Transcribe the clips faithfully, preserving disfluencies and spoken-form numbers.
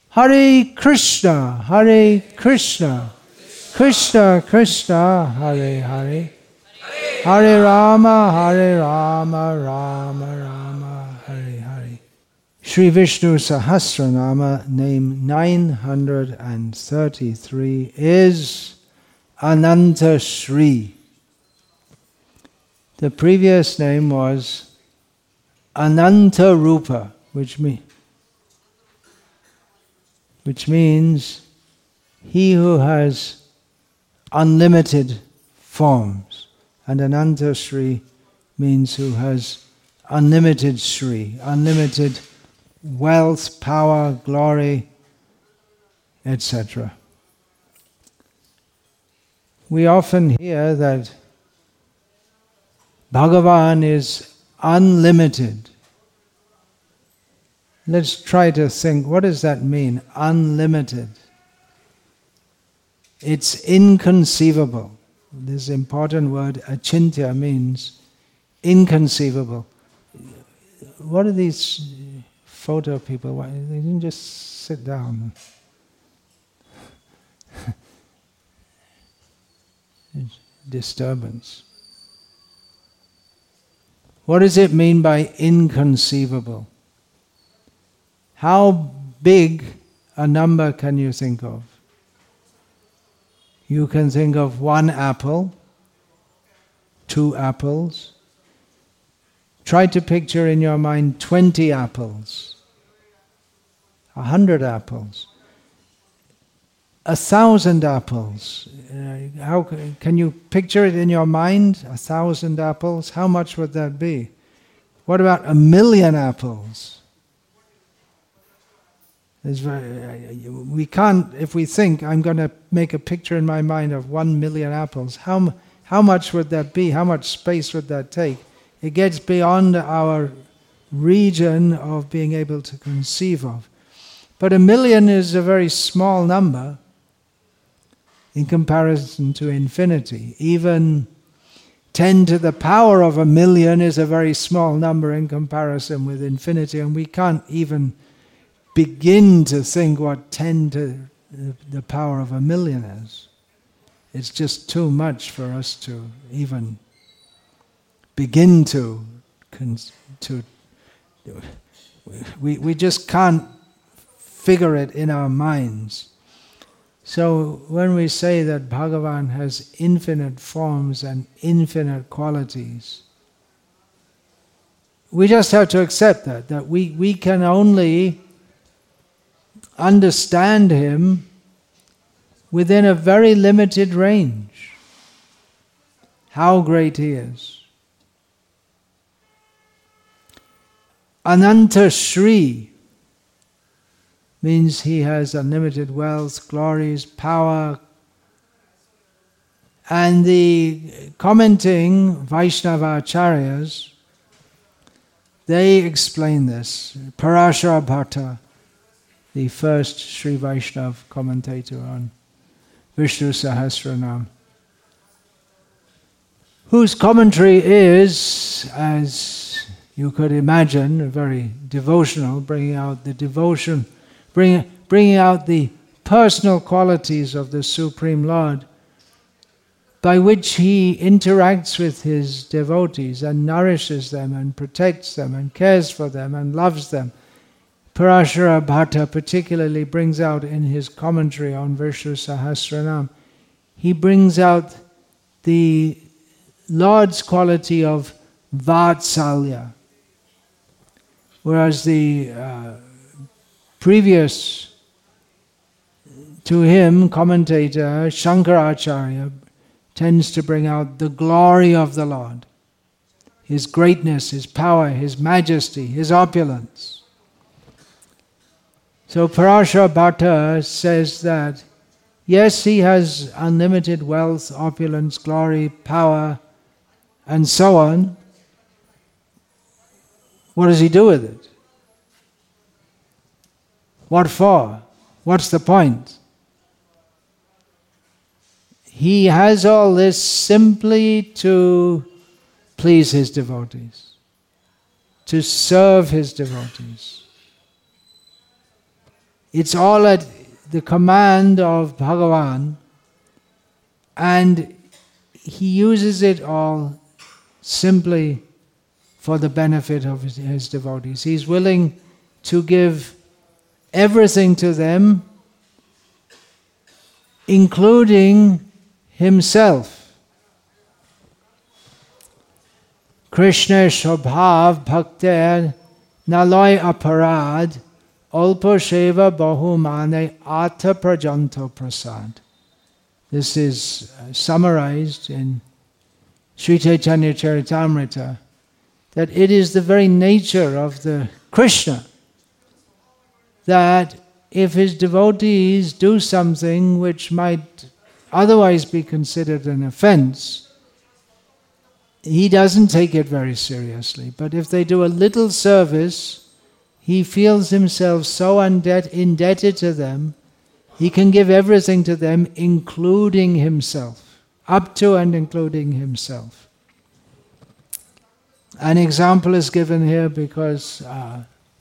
Hare Krishna, Hare Krishna, Krishna Krishna, Hare Hare, Hare Rama, Hare Rama, Rama Rama, Hare Hare. Sri Vishnu Sahasranama, name nine hundred thirty-three, is Ananta Shri. The previous name was Ananta Rupa, which, mean, which means he who has unlimited forms. And Ananta Shri means who has unlimited Shri, unlimited wealth, power, glory, et cetera. We often hear that Bhagavan is unlimited. Let's try to think, what does that mean, unlimited? It's inconceivable. This important word, achintya, means inconceivable. What are these photo people? Why, they didn't just sit down. Disturbance. What does it mean by inconceivable? How big a number can you think of? You can think of one apple, two apples. Try to picture in your mind twenty apples, a hundred apples, a thousand apples. Uh, how can you picture it in your mind? A thousand apples. How much would that be? What about a million apples? Very, we can't. If we think I'm going to make a picture in my mind of one million apples, how how much would that be? How much space would that take? It gets beyond our region of being able to conceive of. But a million is a very small number in comparison to infinity. Even ten to the power of a million is a very small number in comparison with infinity, and we can't even begin to think what ten to the power of a million is. It's just too much for us to even begin to, to we, we just can't figure it in our minds. So when we say that Bhagavan has infinite forms and infinite qualities, we just have to accept that, that we, we can only understand him within a very limited range, how great he is. Ananta Shri means he has unlimited wealth, glories, power. And the commenting Vaishnava Acharyas, they explain this. Parashara Bhatta, the first Sri Vaishnava commentator on Vishnu Sahasranam, whose commentary is, as you could imagine, very devotional, bringing out the devotion, bring, bringing out the personal qualities of the Supreme Lord, by which he interacts with his devotees and nourishes them and protects them and cares for them and loves them. Parashara Bhatta particularly brings out in his commentary on Vishnu Sahasranam, he brings out the Lord's quality of Vatsalya, whereas the uh, previous to him commentator Shankaracharya tends to bring out the glory of the Lord, his greatness, his power, his majesty, his opulence. So Parashara Bhatta says that, yes, he has unlimited wealth, opulence, glory, power, and so on. What does he do with it? What for? What's the point? He has all this simply to please his devotees, to serve his devotees. It's all at the command of Bhagavan, and he uses it all simply for the benefit of his, his devotees. He's willing to give everything to them, including himself. Krishna Shobhav Bhakter Naloy Aparad Alpa Sheva Bahumane Ata Prajanto Prasad. This is summarized in Sri Chaitanya Charitamrita, that it is the very nature of the Krishna that if his devotees do something which might otherwise be considered an offense, he doesn't take it very seriously. But if they do a little service, he feels himself so undebt- indebted to them, he can give everything to them, including himself, up to and including himself. An example is given here because uh,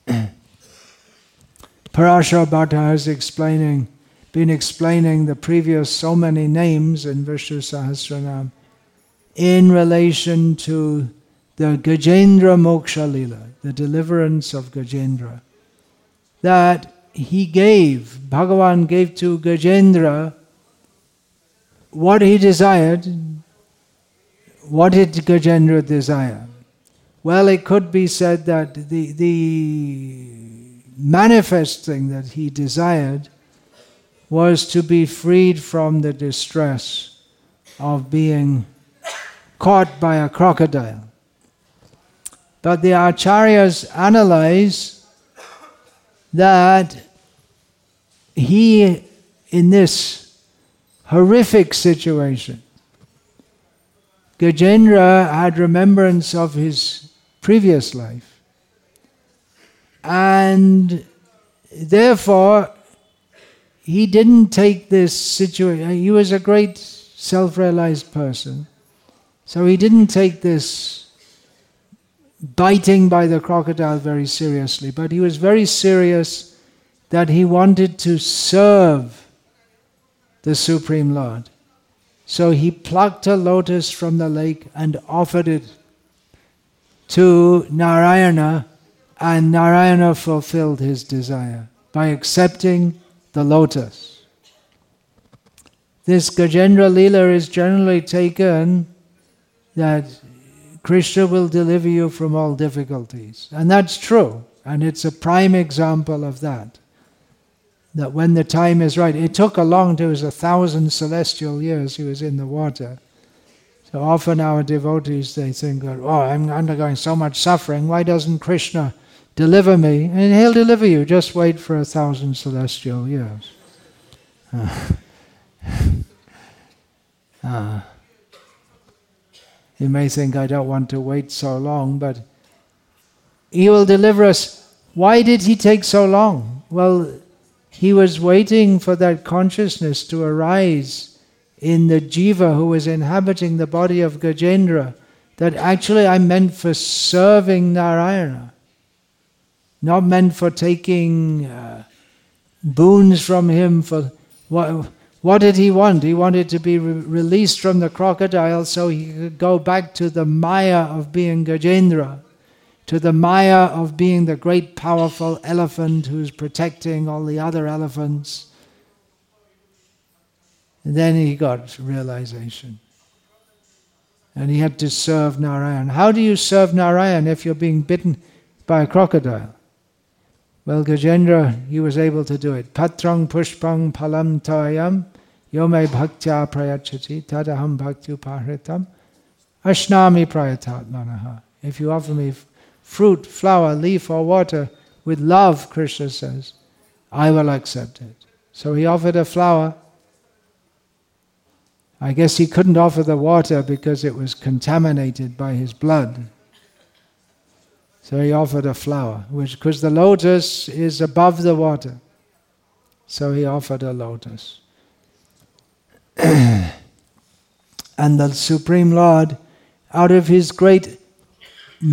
Parashar Bhatta has explaining, been explaining the previous so many names in Vishnu Sahasranam in relation to the Gajendra Moksha Lila, the deliverance of Gajendra, that he gave, Bhagavan gave to Gajendra what he desired. What did Gajendra desire? Well, it could be said that the, the manifest thing that he desired was to be freed from the distress of being caught by a crocodile. But the acharyas analyze that he, in this horrific situation, Gajendra had remembrance of his previous life, and therefore he didn't take this situation. He was a great self-realized person, so he didn't take this biting by the crocodile very seriously, but he was very serious that he wanted to serve the Supreme Lord. So he plucked a lotus from the lake and offered it to Narayana, and Narayana fulfilled his desire by accepting the lotus. This Gajendra Leela is generally taken that Krishna will deliver you from all difficulties. And that's true, and it's a prime example of that. That when the time is right, it took a long time, it was a thousand celestial years he was in the water. So often our devotees, they think, oh, I'm undergoing so much suffering, why doesn't Krishna deliver me? And he'll deliver you, just wait for a thousand celestial years. Uh, uh, you may think, I don't want to wait so long, but he will deliver us. Why did he take so long? Well, he was waiting for that consciousness to arise in the jiva who was inhabiting the body of Gajendra, that actually I'm meant for serving Narayana, not meant for taking uh, boons from him. For what, what did he want? He wanted to be re- released from the crocodile so he could go back to the maya of being Gajendra, to the maya of being the great powerful elephant who's protecting all the other elephants. And then he got realization. And he had to serve Narayan. How do you serve Narayan if you're being bitten by a crocodile? Well, Gajendra, he was able to do it. Patrang pushpang palam tayam yome bhaktya prayachati tadaham bhakti upahritam ashnami prayatat manaha. If you offer me fruit, flower, leaf or water with love, Krishna says, I will accept it. So he offered a flower. I guess he couldn't offer the water because it was contaminated by his blood. So he offered a flower, which because the lotus is above the water. So he offered a lotus. And the Supreme Lord, out of his great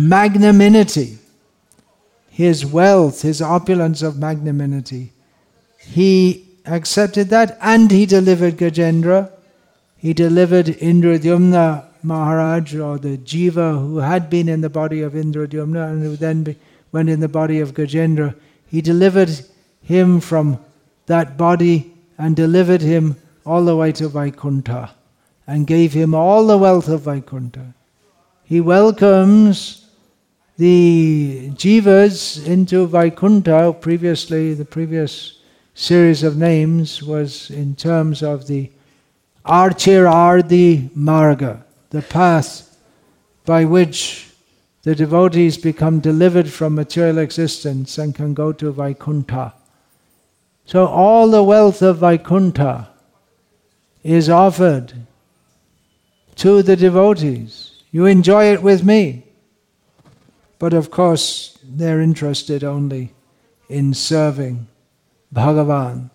magnanimity, his wealth, his opulence of magnanimity, he accepted that, and he delivered Gajendra. He delivered Indradyumna Maharaj, or the Jiva who had been in the body of Indradyumna and who then be, went in the body of Gajendra. He delivered him from that body and delivered him all the way to Vaikuntha and gave him all the wealth of Vaikuntha. He welcomes the Jivas into Vaikuntha. Previously, the previous series of names was in terms of the Archirardi Marga, the path by which the devotees become delivered from material existence and can go to Vaikuntha. So all the wealth of Vaikuntha is offered to the devotees. You enjoy it with me. But of course, they're interested only in serving Bhagavan.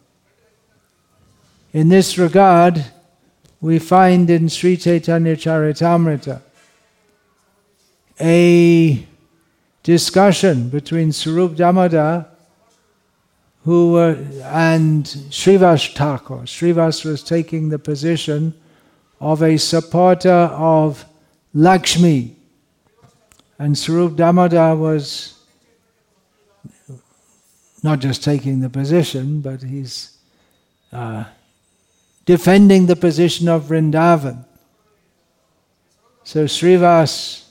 In this regard, we find in Sri Chaitanya Charitamrita a discussion between Sarup Damodar who were, and Srivas Thakur. Srivas was taking the position of a supporter of Lakshmi, and Sarup Damodar was not just taking the position, but he's uh, defending the position of Vrindavan. So Srivas,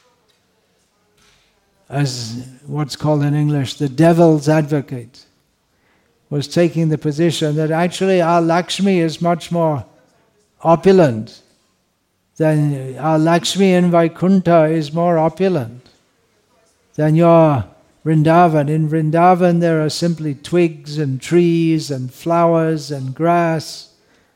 as what's called in English the devil's advocate, was taking the position that actually our Lakshmi is much more opulent than our Lakshmi in Vaikuntha is more opulent than your Vrindavan. In Vrindavan there are simply twigs and trees and flowers and grass.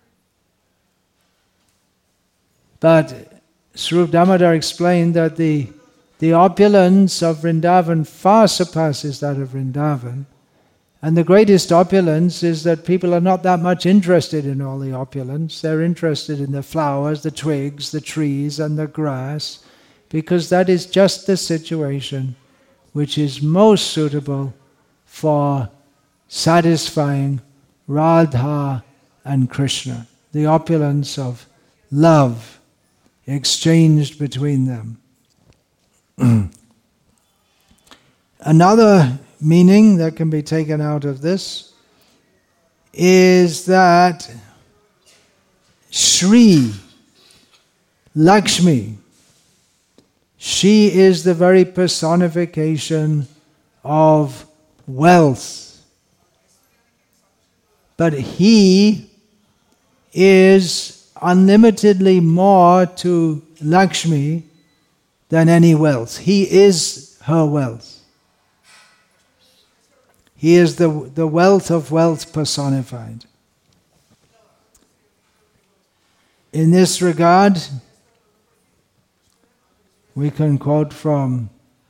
But Sarup Damodar explained that the, the opulence of Vrindavan far surpasses that of Vrindavan. And the greatest opulence is that people are not that much interested in all the opulence. They're interested in the flowers, the twigs, the trees, and the grass, because that is just the situation which is most suitable for satisfying Radha and Krishna, the opulence of love exchanged between them. Another meaning that can be taken out of this is that Shri Lakshmi, she is the very personification of wealth. But he is unlimitedly more to Lakshmi than any wealth. He is her wealth. He is the, the wealth of wealth personified. In this regard, we can quote from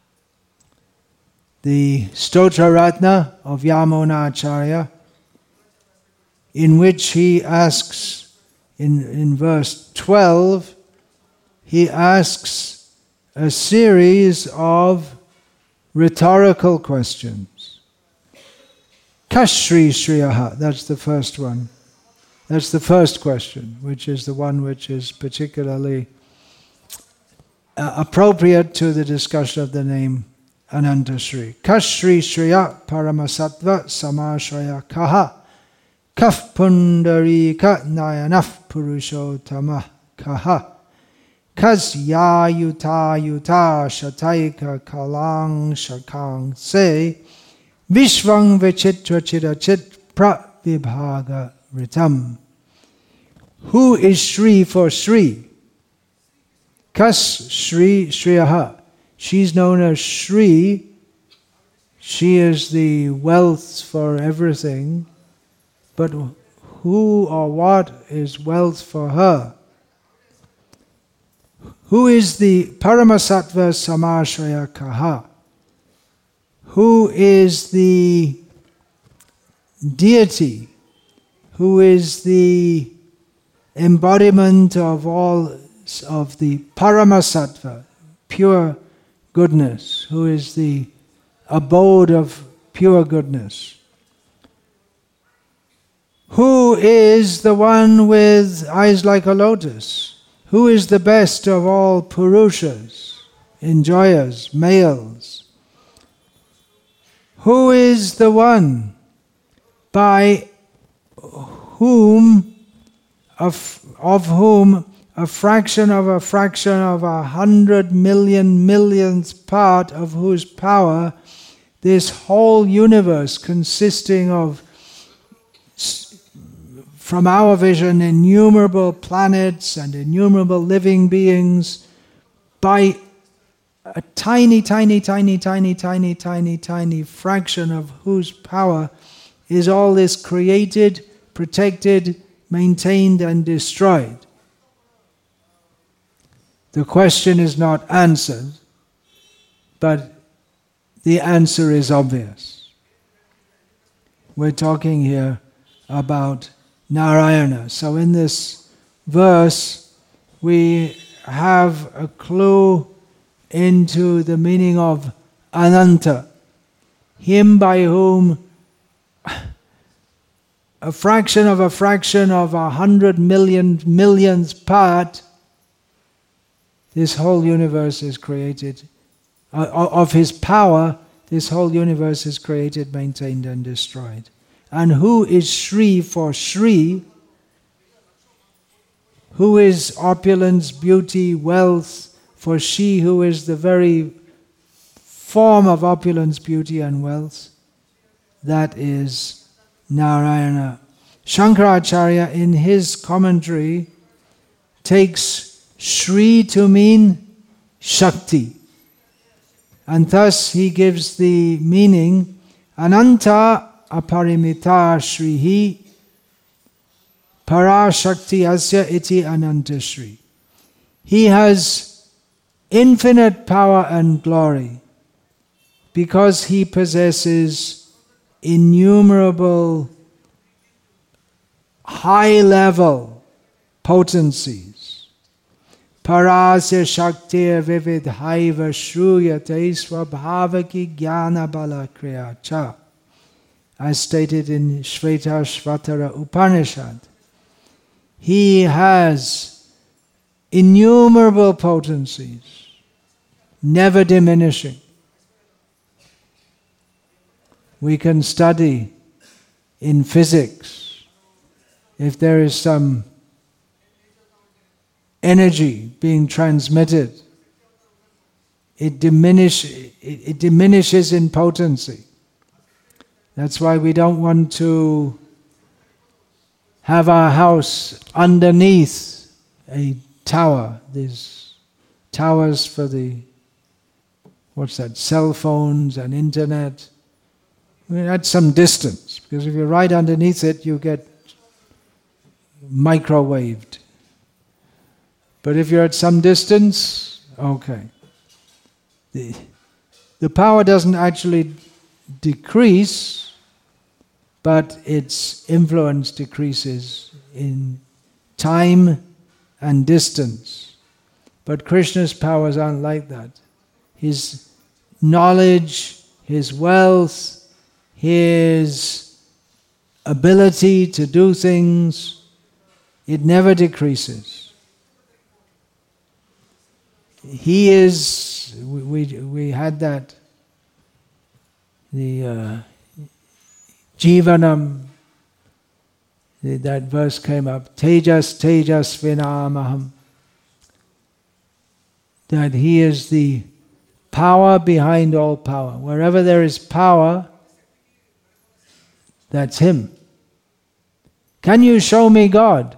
the Stotra Ratna of Yamunacharya, in which he asks, in, in verse twelve, he asks a series of rhetorical questions. Kashri Shriyaha, that's the first one. That's the first question, which is the one which is particularly uh, appropriate to the discussion of the name Anantashri. Kashri Shriya Paramasattva Samashraya Kaha Kaf Pundarika Nayanaf Purushottama Kaha Kas Ya Yuta Yuta Shataika Kalang Shakang Se Vishvang Vichitra Chirachit Pravibhaga Ritam. Who is Shri for Shri? Kas Shri Shriyaha. She's known as Shri. She is the wealth for everything. But who or what is wealth for her? Who is the Paramasattva Samashraya Kaha? Who is the deity? Who is the embodiment of all of the Paramasattva, pure goodness? Who is the abode of pure goodness? Who is the one with eyes like a lotus? Who is the best of all Purushas, enjoyers, males? Who is the one by whom, of, of whom a fraction of a fraction of a hundred million millionth part of whose power this whole universe, consisting of, from our vision, innumerable planets and innumerable living beings, by a tiny, tiny, tiny, tiny, tiny, tiny, tiny fraction of whose power is all this created, protected, maintained and destroyed. The question is not answered, but the answer is obvious. We're talking here about Narayana. So in this verse, we have a clue into the meaning of Ananta, him by whom a fraction of a fraction of a hundred million millionth part, this whole universe is created. Uh, of his power, this whole universe is created, maintained and destroyed. And who is Shri for Shri? Who is opulence, beauty, wealth for she who is the very form of opulence, beauty and wealth? That is Narayana. Shankaracharya in his commentary takes Shri to mean Shakti. And thus he gives the meaning, Ananta aparimita Shrihi para Shakti asya iti ananta Shri. He has infinite power and glory because he possesses innumerable high-level potencies. Parasya Shaktir Vividhaiva Shruyate Swabhavaki Jnana Bala Kriya Cha, as stated in Shvetashvatara Upanishad. He has innumerable potencies, never diminishing. We can study in physics if there is some energy being transmitted, it, diminish, it, it diminishes in potency. That's why we don't want to have our house underneath a tower. These towers for the, what's that, cell phones and internet. I mean, at some distance, because if you're right underneath it, you get microwaved. But if you're at some distance, okay. The, the power doesn't actually decrease, but its influence decreases in time and distance. But Krishna's powers aren't like that. His knowledge, his wealth, his ability to do things, it never decreases. He is, we, we, we had that, the uh, Jivanam, the, that verse came up, Tejas Tejas Vinamaham, that he is the power behind all power. Wherever there is power, that's him. Can you show me God?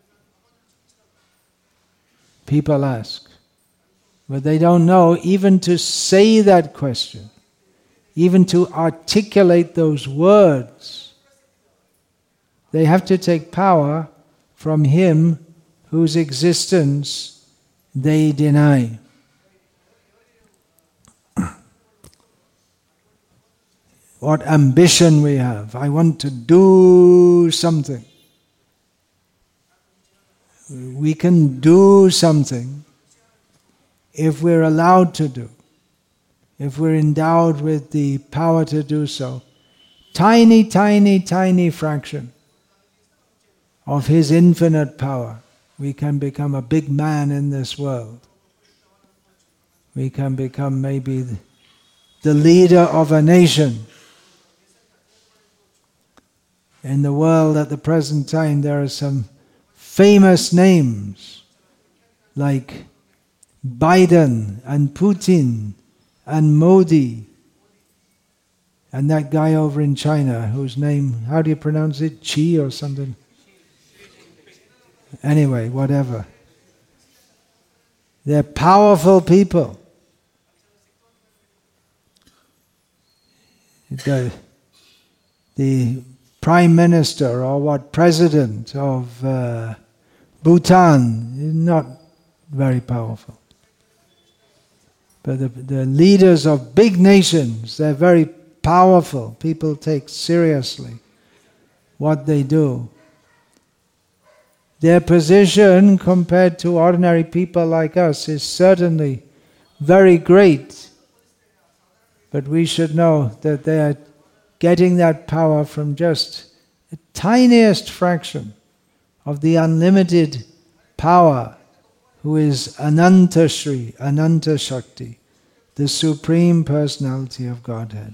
People ask. But they don't know even to say that question, even to articulate those words. They have to take power from him whose existence they deny. What ambition we have. I want to do something. We can do something if we're allowed to do, if we're endowed with the power to do so. Tiny, tiny, tiny fraction. of His infinite power, we can become a big man in this world. We can become maybe the leader of a nation. In the world at the present time, there are some famous names like Biden and Putin and Modi and that guy over in China whose name, how do you pronounce it? Xi or something? Anyway, whatever. They're powerful people. The, the Prime Minister or what President of uh, Bhutan is not very powerful. But the, the leaders of big nations, they're very powerful. People take seriously what they do. Their position compared to ordinary people like us is certainly very great. But we should know that they are getting that power from just the tiniest fraction of the unlimited power who is Ananta Shri, Ananta Shakti, the Supreme Personality of Godhead.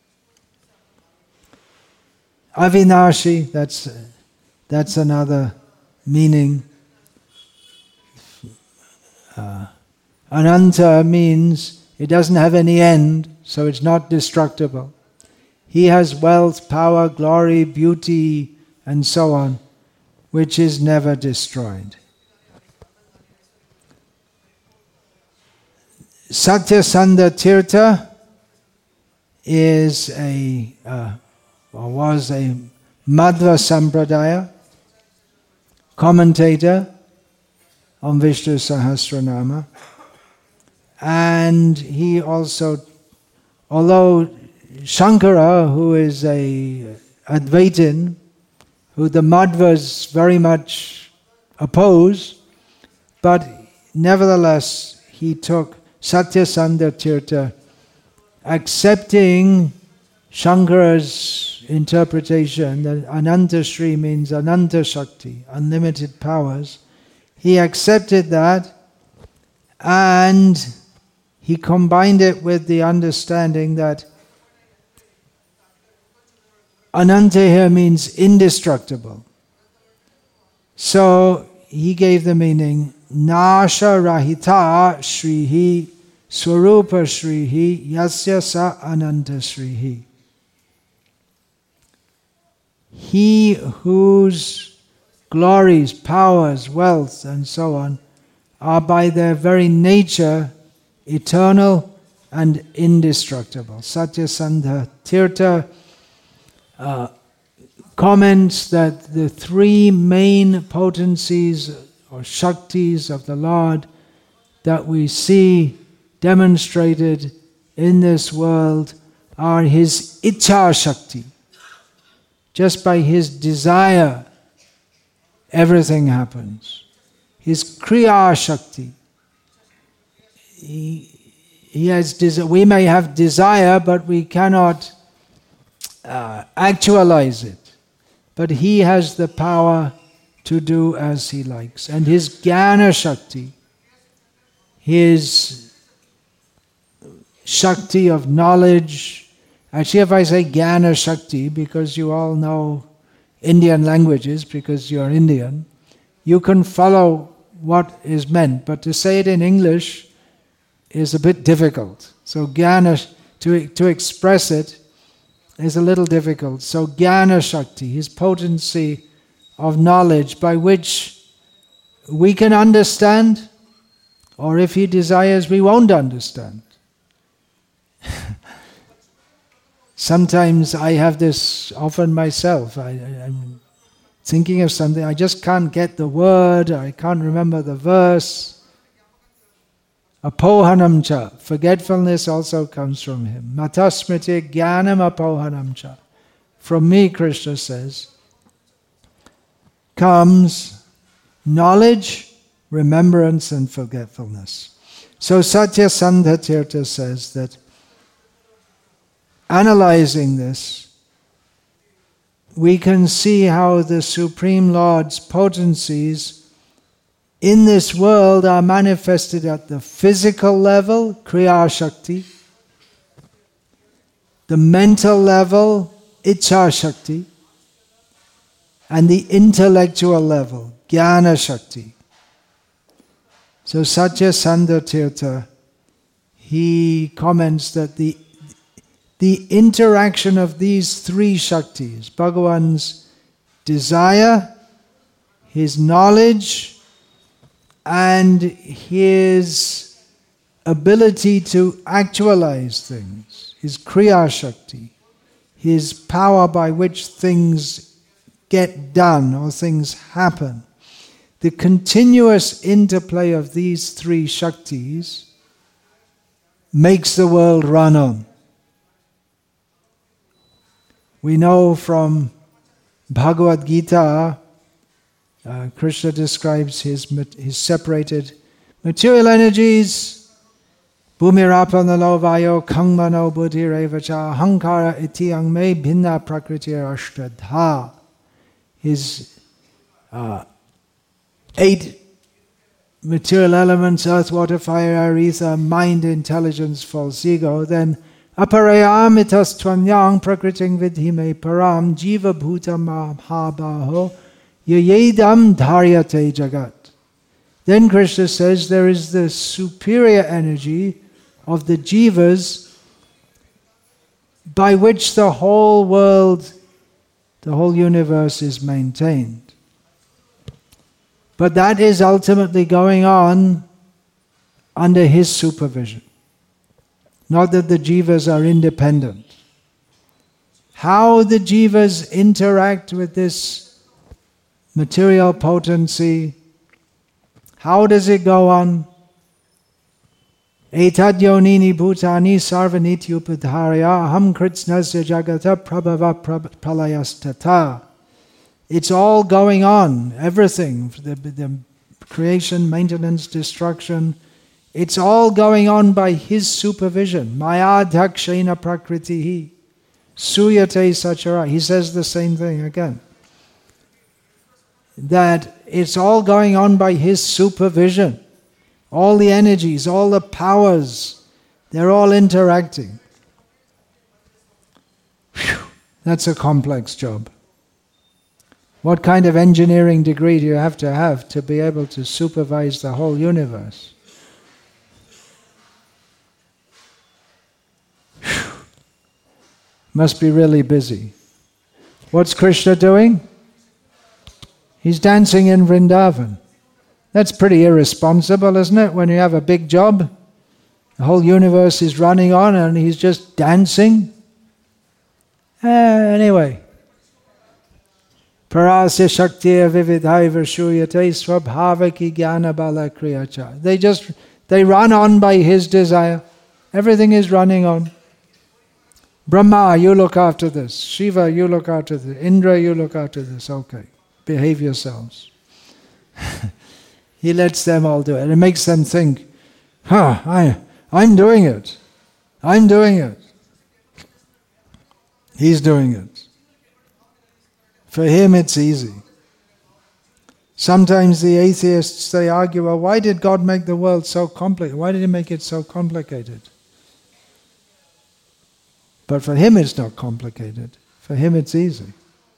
Avinashi, that's, that's another meaning. Uh, Ananta means it doesn't have any end, so it's not destructible. He has wealth, power, glory, beauty, and so on, which is never destroyed. Satyasandha Tirtha is a, uh, or was a Madhva Sampradaya commentator on Vishnu Sahasranama. And he also, although Shankara, who is a Advaitin, who the Madhvas very much oppose, but nevertheless he took Satyasandha Tirtha, accepting Shankara's interpretation that Ananta Shri means Ananta Shakti, unlimited powers. He accepted that and he combined it with the understanding that Ananta here means indestructible. So he gave the meaning Nasha Rahita Shrihi Swarupa Shrihi Yasya Sa Ananta Shrihi. He whose glories, powers, wealth, and so on are by their very nature eternal and indestructible. Satyasandha Tirtha uh, comments that the three main potencies or shaktis of the Lord that we see demonstrated in this world are His Ichha Shakti. Just by His desire, everything happens. His Kriya Shakti. He, he has desi- we may have desire, but we cannot uh, actualize it. But He has the power to do as He likes. And His Jnana Shakti, His Shakti of knowledge. Actually, if I say Jnana Shakti, because you all know Indian languages, because you're Indian, you can follow what is meant. But to say it in English is a bit difficult. So Jnana, to, to express it, is a little difficult. So Jnana Shakti, His potency of knowledge by which we can understand, or if He desires, we won't understand. Sometimes I have this often myself. I, I, I'm thinking of something, I just can't get the word, I can't remember the verse. Apohanam cha, forgetfulness also comes from Him. Matasmriti jnanam apohanam cha. From me, Krishna says, comes knowledge, remembrance, and forgetfulness. So Satyasandha Tirtha says that analyzing this, we can see how the Supreme Lord's potencies in this world are manifested at the physical level, Kriya Shakti, the mental level, Icha Shakti, and the intellectual level, Jnana Shakti. So Satyasandha Tirtha, he comments that the, the interaction of these three Shaktis, Bhagavan's desire, his knowledge, and his ability to actualize things, his Kriya Shakti, his power by which things get done or things happen. The continuous interplay of these three Shaktis makes the world run on. We know from Bhagavad Gita, uh, Krishna describes his, his separated material energies, Bhumirapana vayo kangmano buddhirevacha hankara itiyang me bhinna prakritir ashtadha. His uh, eight material elements, earth, water, fire, air, ether, mind, intelligence, false ego, then aparayam itas tvanyang prakriting vidhime param jiva bhuta mahabaho yayedam dharyate jagat. Then Krishna says there is the superior energy of the jivas by which the whole world, the whole universe is maintained. But that is ultimately going on under his supervision. Not that the jivas are independent. How the jivas interact with this material potency, how does it go on? Etad yonini bhutani sarvaniti upadharya aham kritsnasya jagata prabhava pralayastata. It's all going on, everything, the, the creation, maintenance, destruction, it's all going on by his supervision. Maya dhakshena prakritihi suyate sachara. He says the same thing again. That it's all going on by his supervision. All the energies, all the powers, they're all interacting. Whew, that's a complex job. What kind of engineering degree do you have to have to be able to supervise the whole universe? Whew. Must be really busy. What's Krishna doing? He's dancing in Vrindavan. That's pretty irresponsible, isn't it? When you have a big job, the whole universe is running on and he's just dancing. Uh, anyway. Parasya shaktiya vividhai varshuyate swabhavaki jnana bala kriyacha. They just, they run on by his desire. Everything is running on. Brahma, you look after this. Shiva, you look after this. Indra, you look after this. Okay, behave yourselves. He lets them all do it. It makes them think, huh, I, I'm doing it. I'm doing it. He's doing it. For him it's easy. Sometimes the atheists, they argue, well, why did God make the world so complicated? Why did he make it so complicated? But for him it's not complicated. For him it's easy.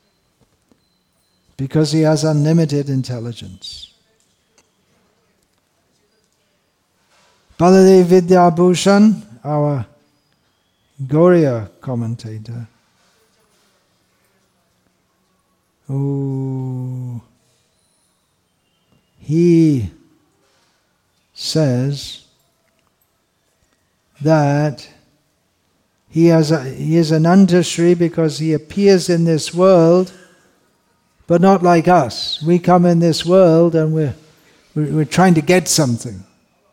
Because he has unlimited intelligence. Baladev Vidyabhushan, our Gauriya commentator, oh, he says that he has a, he is an Antashri because he appears in this world, but not like us. We come in this world and we're, we're, we're trying to get something.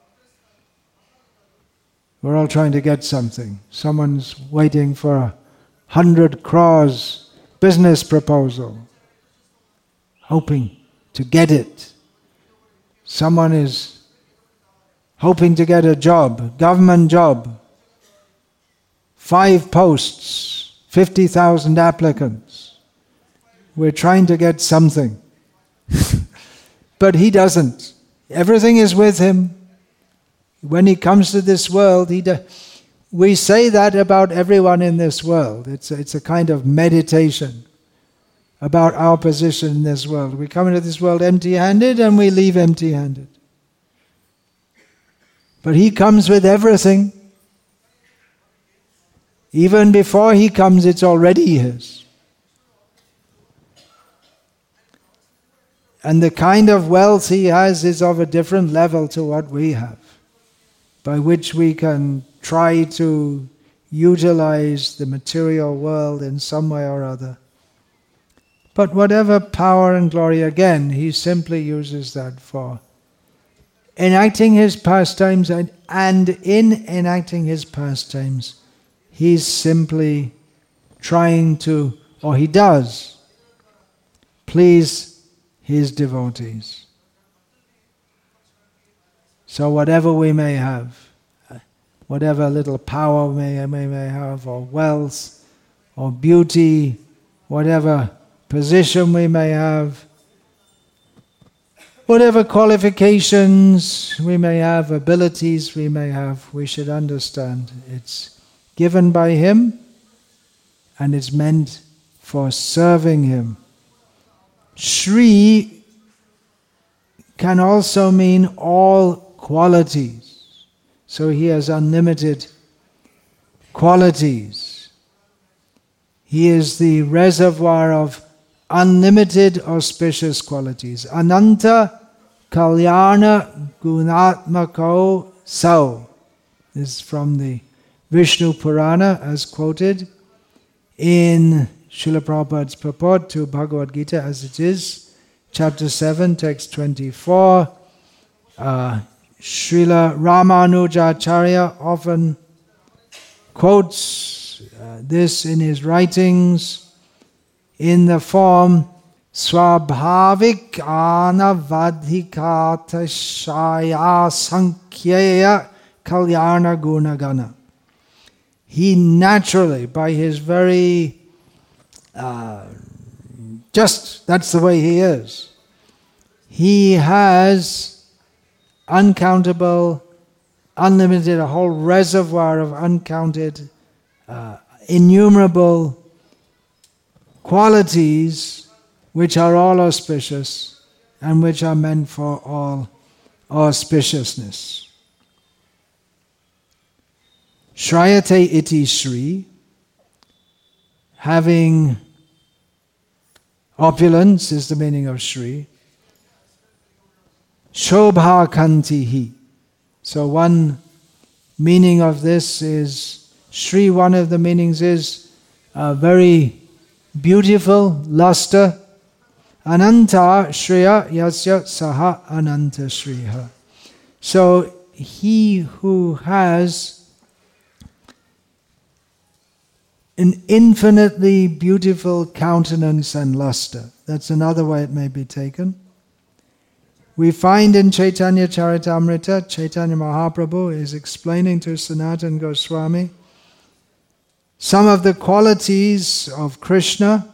We're all trying to get something. Someone's waiting for a hundred crores business proposal, hoping to get it. Someone is hoping to get a job, government job. Five posts, fifty thousand applicants. we're trying to get something. But he doesn't. Everything is with him. When he comes to this world, he do- we say that about everyone in this world. It's a, it's a kind of meditation about our position in this world. We come into this world empty-handed and we leave empty-handed. But he comes with everything. Even before he comes, it's already his. And the kind of wealth he has is of a different level to what we have, by which we can try to utilize the material world in some way or other. But whatever power and glory, again, he simply uses that for enacting his pastimes, and, and in enacting his pastimes, he's simply trying to, or he does, please his devotees. So whatever we may have, whatever little power we may, we may have, or wealth, or beauty, whatever position we may have, whatever qualifications we may have, abilities we may have, we should understand it's given by him and it's meant for serving him. Shri can also mean all qualities. So he has unlimited qualities. He is the reservoir of unlimited auspicious qualities. Ananta Kalyana Gunatmako Sau. This is from the Vishnu Purana as quoted in Srila Prabhupada's purport to Bhagavad Gita as it is, chapter seven, text twenty-four. Uh, Srila Ramanujacharya often quotes uh, this in his writings in the form Swabhavik Anavadhikata Shaya Sankhyeya Kalyana Gunagana. He naturally, by his very uh, just, that's the way he is. He has uncountable, unlimited, a whole reservoir of uncounted, uh, innumerable qualities which are all auspicious and which are meant for all auspiciousness. Shrayate iti Shri, having opulence is the meaning of Shri. Shobha kantihi. So one meaning of this is, Shri, one of the meanings is uh, very beautiful, luster. Ananta Shriya Yasya Saha Ananta Shriha. So he who has an infinitely beautiful countenance and luster. That's another way it may be taken. We find in Chaitanya Charitamrita, Chaitanya Mahaprabhu is explaining to Sanatana Goswami some of the qualities of Krishna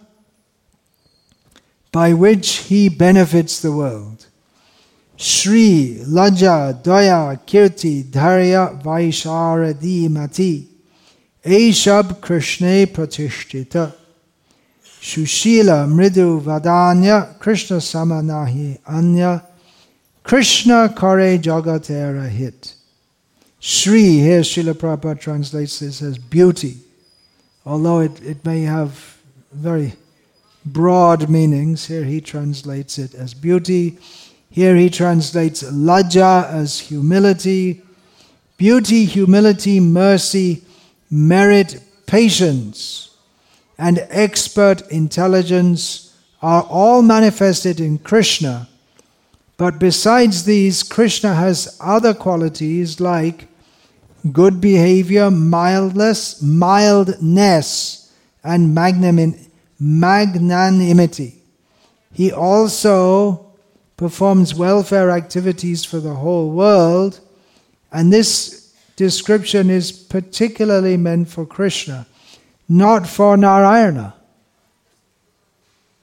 by which he benefits the world. Shri, Laja, Daya, Kirti, Dharya, Vaisharadi, Mati. Aishab Krishna Pratishtita. Shushila, Mridu, Vadanya, Krishna Samanahi, Anya. Krishna Kare Jagatera Hit. Shri, here Srila Prabhupada translates this as beauty, although it, it may have very broad meanings. Here he translates it as beauty. Here he translates Laja as humility. Beauty, humility, mercy, merit, patience, and expert intelligence are all manifested in Krishna. But besides these, Krishna has other qualities like good behavior, mildness, mildness, and magnanimity. He also performs welfare activities for the whole world, and this description is particularly meant for Krishna, not for Narayana.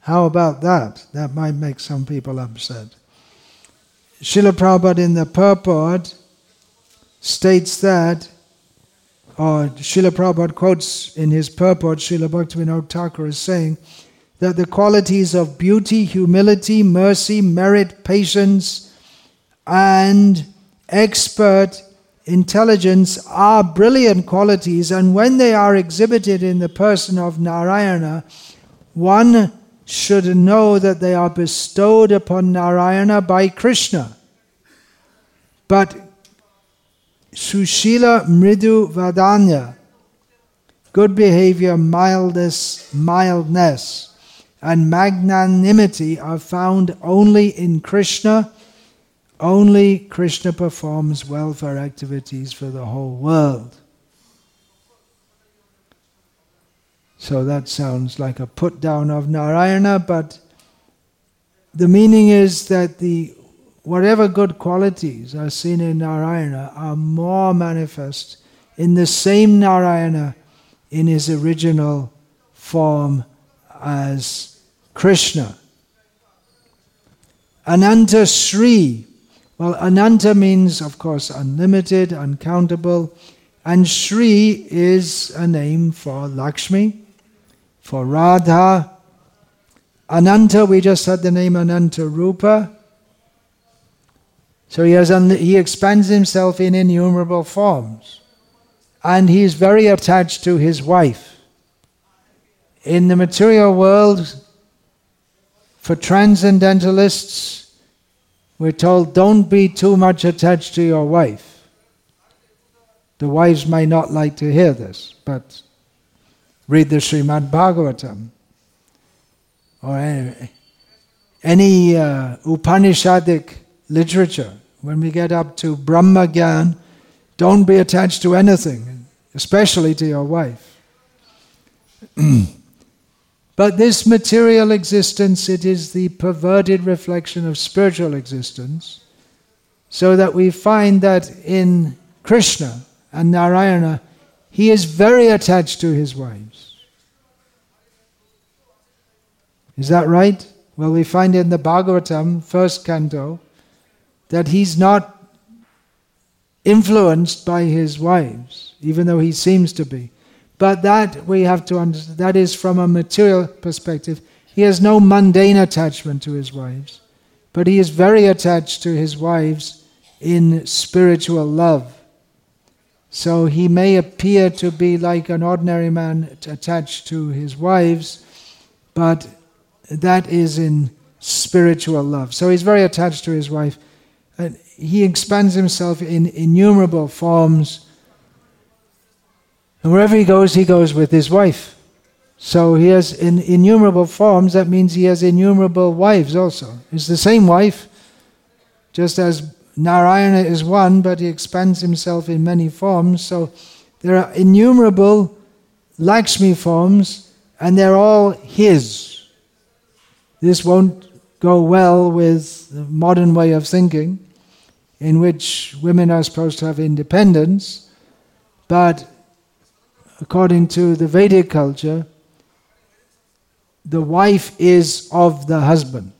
How about that? That might make some people upset. Srila Prabhupada in the purport states that, or Srila Prabhupada quotes in his purport, Srila Bhaktivinoda Thakur is saying that the qualities of beauty, humility, mercy, merit, patience, and expert intelligence are brilliant qualities, and when they are exhibited in the person of Narayana, one should know that they are bestowed upon Narayana by Krishna. But Sushila Mridu Vadanya, good behavior, mildness, mildness, and magnanimity are found only in Krishna. Only Krishna performs welfare activities for the whole world. So that sounds like a put down of Narayana, but the meaning is that the whatever good qualities are seen in Narayana are more manifest in the same Narayana in his original form as Krishna. Ananta Sri. Well, Ananta means, of course, unlimited, uncountable, and Sri is a name for Lakshmi, for Radha. Ananta, we just had the name Ananta Rupa. So he, has un- he expands himself in innumerable forms. And he is very attached to his wife. In the material world, for transcendentalists, we're told, don't be too much attached to your wife. The wives may not like to hear this, but read the Srimad Bhagavatam or any, any uh, Upanishadic literature. When we get up to Brahma Gyan, don't be attached to anything, especially to your wife. But this material existence, it is the perverted reflection of spiritual existence, so that we find that in Krishna and Narayana, he is very attached to his wives. Is that right? Well, we find in the Bhagavatam, first canto, that he's not influenced by his wives, even though he seems to be. But that we have to understand, that is from a material perspective. He has no mundane attachment to his wives, but he is very attached to his wives in spiritual love. So he may appear to be like an ordinary man attached to his wives, but that is in spiritual love. So he's very attached to his wife. And he expands himself in innumerable forms. And wherever he goes, he goes with his wife. So he has in innumerable forms, that means he has innumerable wives also. It's the same wife, just as Narayana is one, but he expands himself in many forms. So there are innumerable Lakshmi forms, and they're all his. This won't go well with the modern way of thinking, in which women are supposed to have independence, but according to the Vedic culture, the wife is of the husband.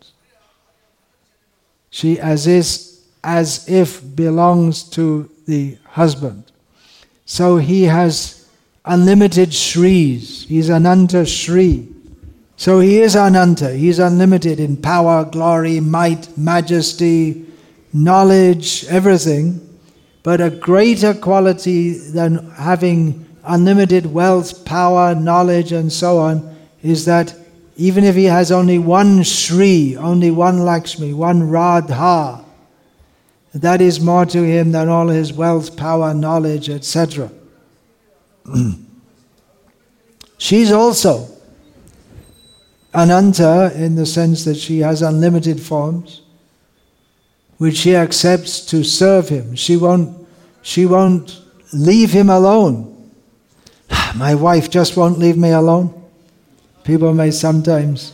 She as is, as if belongs to the husband. So he has unlimited Shris. He's Ananta Shri. So he is Ananta. He's unlimited in power, glory, might, majesty, knowledge, everything. But a greater quality than having unlimited wealth, power, knowledge, and so on, is that even if he has only one Shri, only one Lakshmi, one Radha, that is more to him than all his wealth, power, knowledge, et cetera. She's also Ananta in the sense that she has unlimited forms, which she accepts to serve him. She won't, she won't leave him alone. My wife just won't leave me alone. People may sometimes,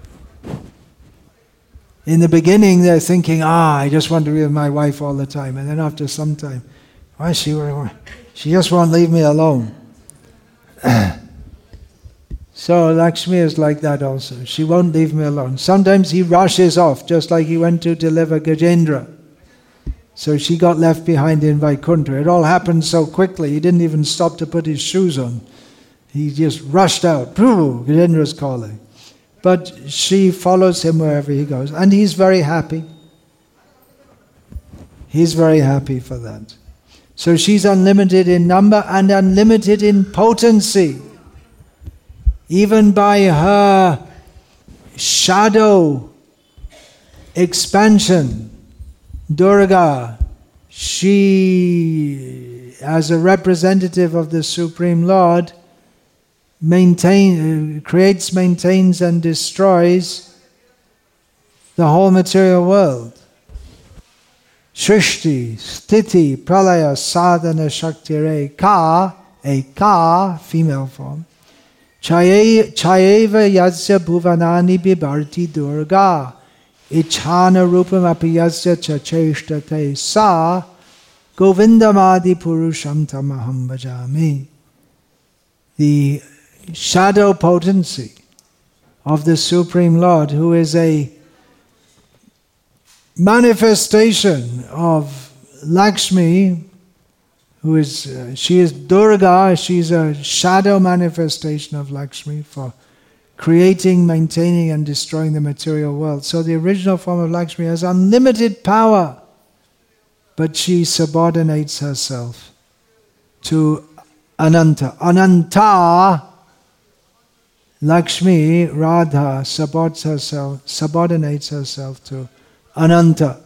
in the beginning they're thinking, ah, I just want to be with my wife all the time. And then after some time, why she, she just won't leave me alone. So Lakshmi is like that also. She won't leave me alone. Sometimes he rushes off, just like he went to deliver Gajendra. So she got left behind in Vaikuntha. It all happened so quickly, he didn't even stop to put his shoes on. He just rushed out. Gajendra's calling. But she follows him wherever he goes. And he's very happy. He's very happy for that. So she's unlimited in number and unlimited in potency. Even by her shadow expansion, Durga, she, as a representative of the Supreme Lord, maintain, creates, maintains and destroys the whole material world. Shrishti, Sthiti, Pralaya, Sadhana, Shaktire, Ka, a Ka, female form, Chayeva Yasya Bhuvanani Bibharti Durga, Ichhana Rupam Apiyasya Chacheshtate Sa, Govindamadi Purusham Tamaham Bhajami. The shadow potency of the Supreme Lord, who is a manifestation of Lakshmi, who is, uh, she is Durga, she's a shadow manifestation of Lakshmi for creating, maintaining and destroying the material world. So the original form of Lakshmi has unlimited power, but she subordinates herself to Ananta. Ananta, Lakshmi, Radha, subordinates herself, subordinates herself to Ananta,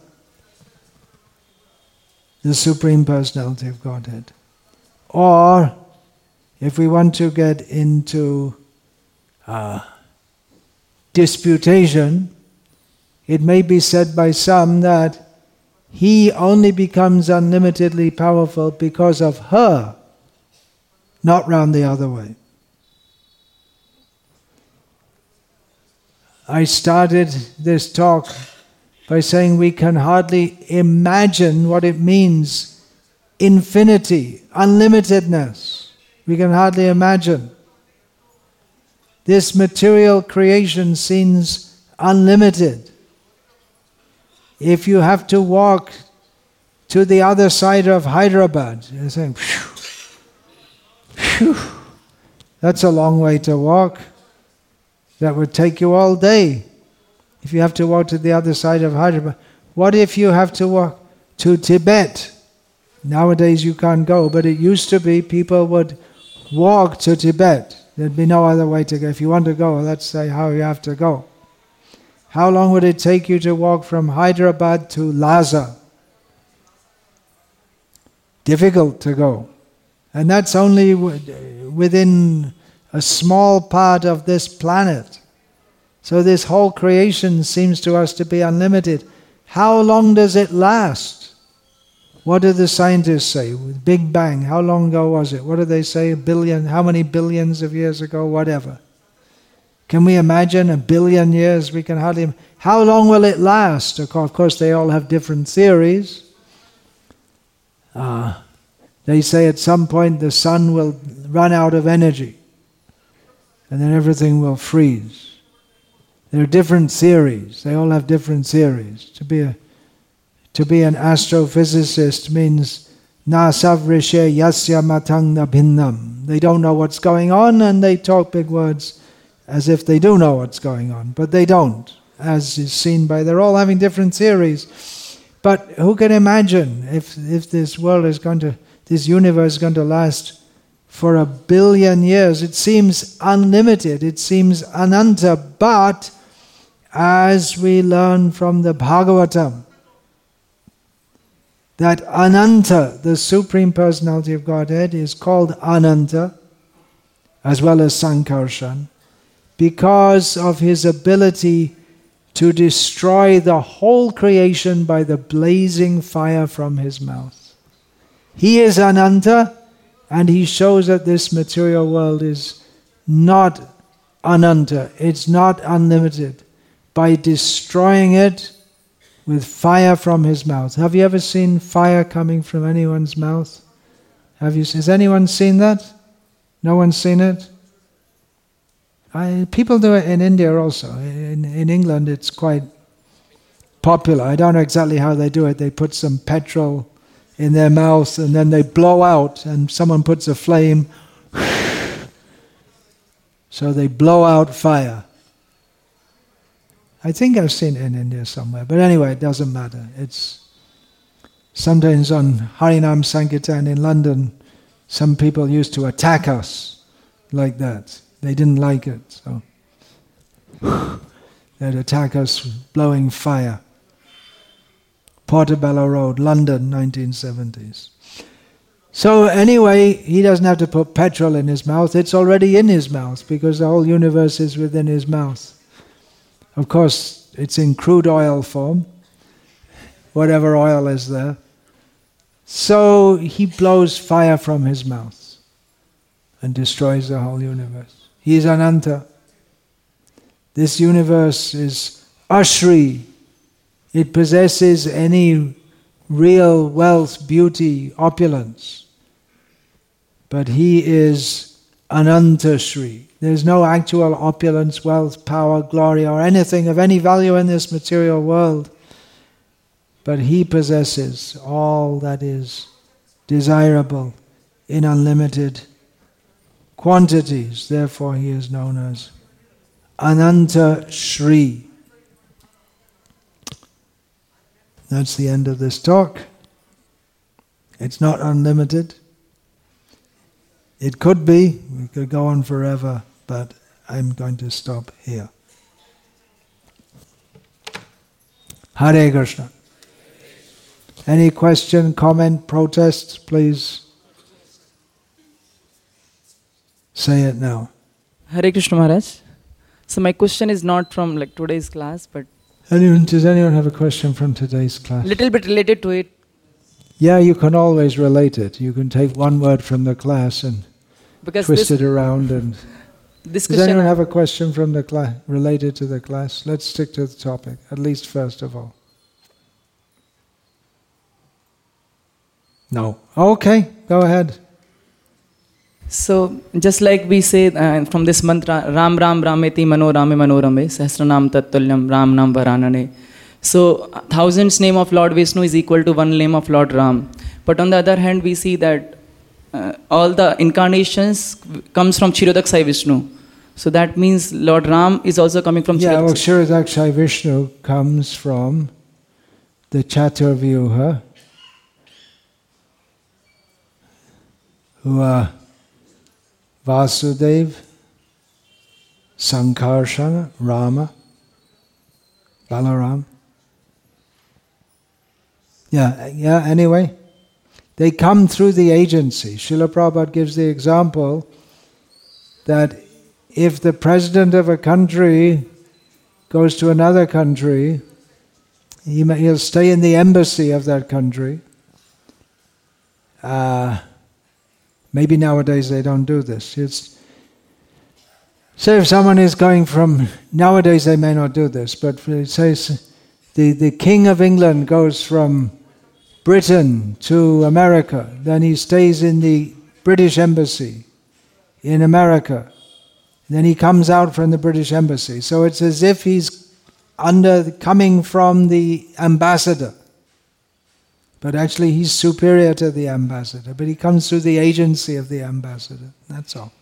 the Supreme Personality of Godhead. Or, if we want to get into uh, disputation, it may be said by some that he only becomes unlimitedly powerful because of her, not round the other way. I started this talk by saying we can hardly imagine what it means, infinity, unlimitedness. We can hardly imagine. This material creation seems unlimited. If you have to walk to the other side of Hyderabad, you're saying, phew, phew, that's a long way to walk. That would take you all day. If you have to walk to the other side of Hyderabad. What if you have to walk to Tibet? Nowadays you can't go, but it used to be people would walk to Tibet. There'd be no other way to go. If you want to go, let's say how you have to go. How long would it take you to walk from Hyderabad to Lhasa? Difficult to go. And that's only within a small part of this planet. So this whole creation seems to us to be unlimited. How long does it last? What do the scientists say? With Big Bang, how long ago was it? What do they say? A billion, how many billions of years ago? Whatever. Can we imagine a billion years? We can hardly. How long will it last? Of course, they all have different theories. Uh, they say at some point the sun will run out of energy, and then everything will freeze. There are different theories. They all have different theories. To be a, to be an astrophysicist means na savrishe yasya matang na bhinnam. They don't know what's going on, and they talk big words as if they do know what's going on, but they don't, as is seen by, they're all having different theories. But who can imagine if if this world is going to, this universe is going to last for a billion years? It seems unlimited, it seems ananta, but as we learn from the Bhagavatam, that Ananta, the Supreme Personality of Godhead, is called Ananta, as well as Sankarshan, because of his ability to destroy the whole creation by the blazing fire from his mouth. He is Ananta, and he shows that this material world is not Ananta, it's not unlimited, by destroying it with fire from his mouth. Have you ever seen fire coming from anyone's mouth? Have you? Has anyone seen that? No one's seen it? I, people do it in India also. In, in England it's quite popular. I don't know exactly how they do it. They put some petrol in their mouth and then they blow out, and someone puts a flame, so they blow out fire. I think I've seen it in India somewhere, but anyway, it doesn't matter. It's sometimes on Harinam Sankirtan in London, some people used to attack us like that. They didn't like it, so they'd attack us blowing fire. Portobello Road, London, nineteen seventies. So anyway, he doesn't have to put petrol in his mouth, it's already in his mouth because the whole universe is within his mouth. Of course, it's in crude oil form, whatever oil is there. So he blows fire from his mouth and destroys the whole universe. He is Ananta. This universe is Ashri. It possesses any real wealth, beauty, opulence. But he is Ananta Shri. There's no actual opulence, wealth, power, glory, or anything of any value in this material world. But he possesses all that is desirable in unlimited quantities. Therefore he is known as Ananta Shri. That's the end of this talk. It's not unlimited. It could be, we could go on forever, but I'm going to stop here. Hare Krishna. Any question, comment, protest, please say it now. Hare Krishna Maharaj. So my question is not from like today's class, but Anyone, does anyone have a question from today's class? little bit related to it. Yeah, you can always relate it. You can take one word from the class and Because twist this, it around. And this does question, anyone have a question from the class related to the class? Let's stick to the topic, at least first of all. No. Okay, go ahead. So just like we say uh, from this mantra, Ram Ram Rameti Mano Rame Manorame, Sahasranam Tattulyam Ram Nam Varanane. So thousands name of Lord Vishnu is equal to one name of Lord Ram. But on the other hand, we see that uh, all the incarnations comes from Kshirodaksai Vishnu. So that means Lord Ram is also coming from Yeah, well, Kshirodaksai. Kshirodaksai Vishnu comes from the Chaturvyuha, who are Vasudeva, Sankarsana, Rama, Balaram. Yeah, yeah, anyway. They come through the agency. Srila Prabhupada gives the example that if the president of a country goes to another country, he may, he'll stay in the embassy of that country. Uh, maybe nowadays they don't do this. It's, say if someone is going from, nowadays they may not do this, but say the, the King of England goes from Britain to America, then he stays in the British embassy in America. Then he comes out from the British embassy. So it's as if he's under coming from the ambassador. But actually he's superior to the ambassador. But he comes through the agency of the ambassador. That's all.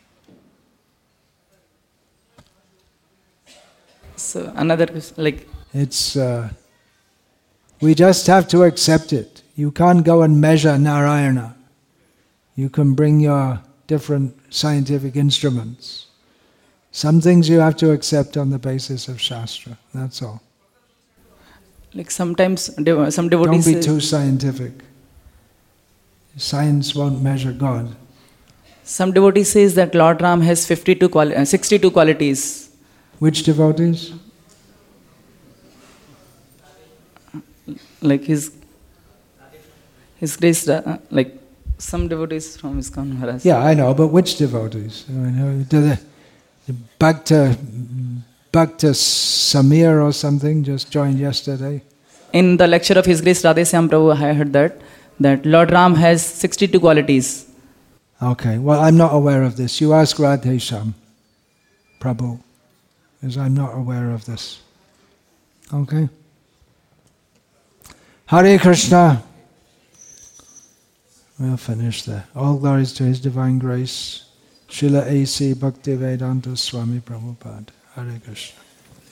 So another question, like It's... Uh, We just have to accept it. You can't go and measure Narayana. You can bring your different scientific instruments. Some things you have to accept on the basis of Shastra. That's all. like sometimes de- some devotees Don't be say- too scientific. Science won't measure God. some devotee says that Lord Ram has fifty-two quali- uh, sixty-two qualities. Which devotees? Like his his grace, uh, like some devotees from ISKCON Maharaj. Yeah, I know, but which devotees? I mean, do the, the Bhakta, Bhakta Samir or something just joined yesterday? In the lecture of His Grace Radhesyam Prabhu, I heard that that Lord Ram has sixty-two qualities. Okay, well, I'm not aware of this. You ask Radhesham. Prabhu, because I'm not aware of this. Okay? Hare Krishna. We'll finish there. All glories to His Divine Grace. Srila A C Bhaktivedanta Swami Prabhupada. Hare Krishna.